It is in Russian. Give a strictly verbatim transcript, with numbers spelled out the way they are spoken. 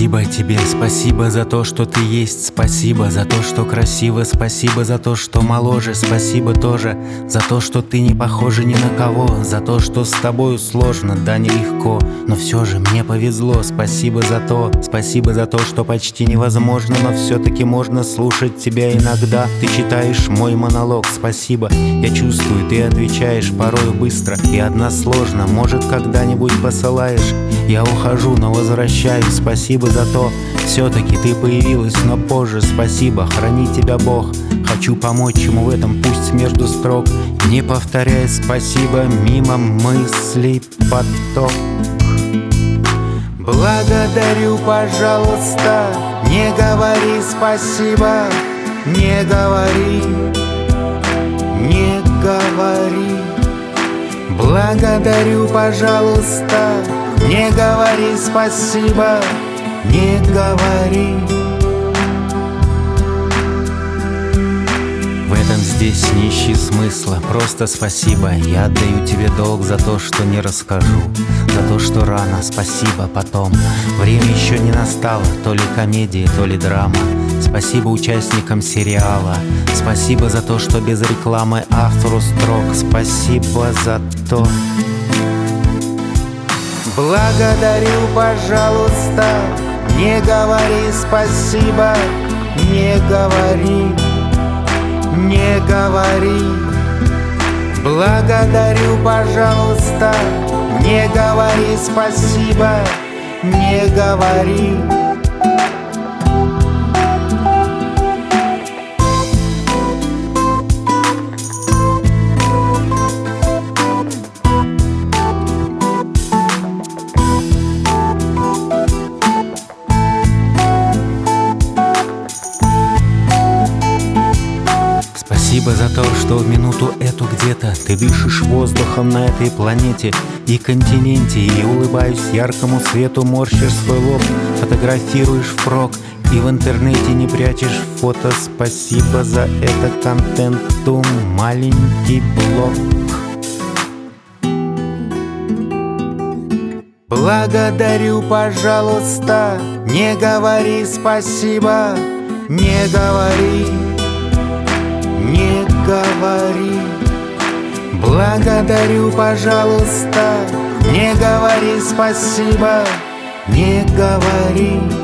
Спасибо тебе, спасибо за то, что ты есть. Спасибо за то, что красиво. Спасибо за то, что моложе. Спасибо тоже за то, что ты не похожа ни на кого. За то, что с тобою сложно, да нелегко, но все же мне повезло. Спасибо за то, спасибо за то, что почти невозможно, но все-таки можно слушать тебя иногда. Ты читаешь мой монолог, спасибо. Я чувствую, ты отвечаешь порою быстро и односложно. Может, когда-нибудь посылаешь. Я ухожу, но возвращаюсь. Спасибо за то, все-таки ты появилась, но позже. Спасибо, храни тебя Бог. Хочу помочь ему в этом, пусть между строк не повторяй спасибо, мимо мыслей поток. Благодарю, пожалуйста, не говори спасибо, не говори, не говори. Благодарю, пожалуйста, не говори спасибо, не говори. В этом здесь не ищи смысла, просто спасибо. Я отдаю тебе долг за то, что не расскажу, за то, что рано, спасибо потом. Время еще не настало, то ли комедия, то ли драма. Спасибо участникам сериала. Спасибо за то, что без рекламы автору строк. Спасибо за то. Благодарю, пожалуйста, не говори спасибо, не говори, не говори. Благодарю, пожалуйста, не говори спасибо, не говори. Спасибо за то, что в минуту эту где-то ты дышишь воздухом на этой планете и континенте. И улыбаюсь яркому свету, морщишь свой лоб, фотографируешь впрок и в интернете не прячешь фото. Спасибо за это контенту, маленький блог. Благодарю, пожалуйста, не говори спасибо, не говори, не говори. Благодарю, пожалуйста, не говори спасибо, не говори.